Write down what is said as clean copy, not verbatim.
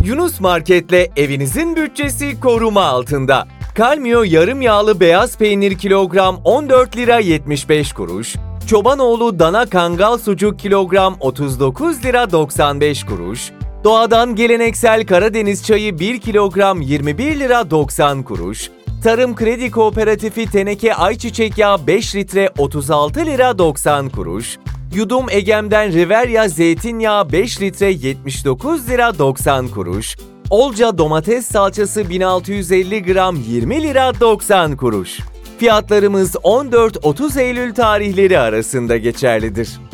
Yunus Market'le evinizin bütçesi koruma altında. Kalmio yarım yağlı beyaz peynir kilogram 14 lira 75 kuruş. Çobanoğlu dana kangal sucuk kilogram 39 lira 95 kuruş. Doğadan geleneksel Karadeniz çayı 1 kilogram 21 lira 90 kuruş. Tarım Kredi Kooperatifi teneke ayçiçek yağı 5 litre 36 lira 90 kuruş. Yudum Egem'den Riverya zeytinyağı 5 litre 79 lira 90 kuruş. Olca domates salçası 1650 gram 20 lira 90 kuruş. Fiyatlarımız 14-30 Eylül tarihleri arasında geçerlidir.